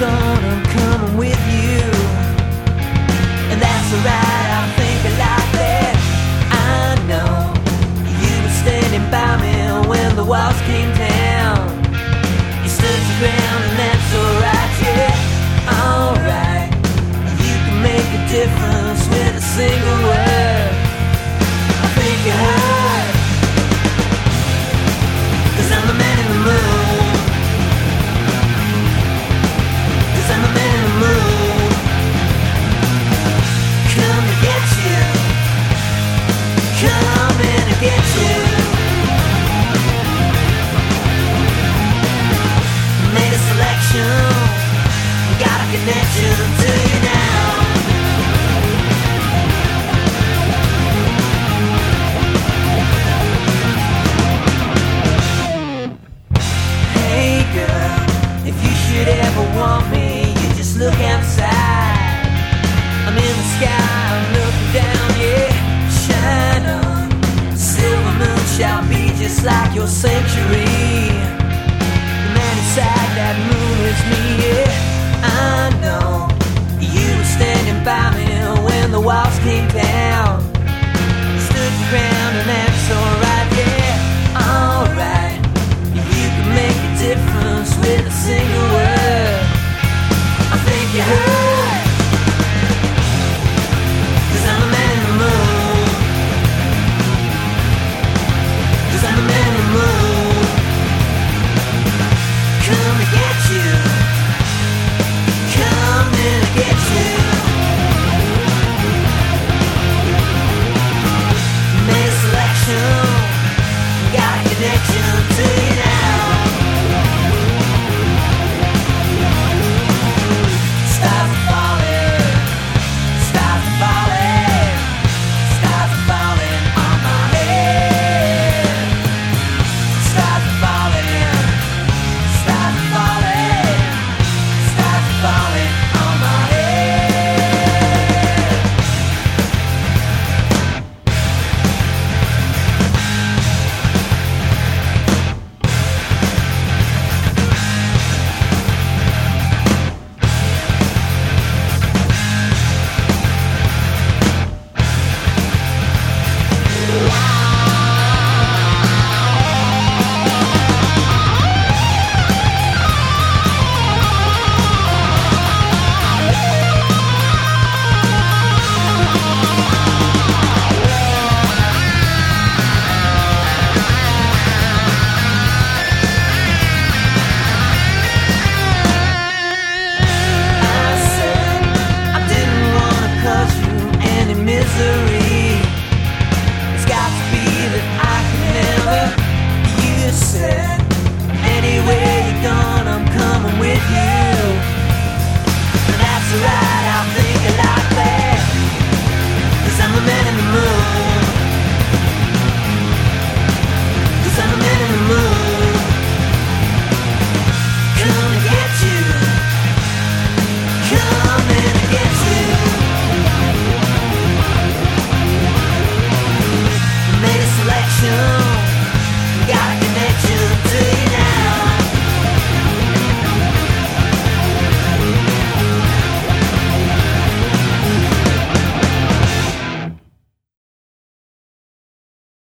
thought I'm coming with you, and that's alright, I think I like that. I know you were standing by me when the walls came down. You stood your ground and that's alright, yeah, alright. You can make a difference with a single word. I think you heard, 'cause I'm the man in the moon. 'Cause I'm the man in the moon. Come to get you. Come in to get you. Made a selection. Got a connection to you now. Hey girl, if you should ever want me, you just look outside. I'm in the sky, I'm looking down, yeah. Shine on, silver moon shall be just like your sanctuary. The man inside that moon is me, yeah. I know you were standing by me when the walls came down. Stood your ground and that's alright, yeah, alright. You can make a difference with a single word. I think you heard, 'cause I'm the man in the moon. 'Cause I'm the man in the moon. Come to get you. Come in to get you. Made a selection. Got a connection to you.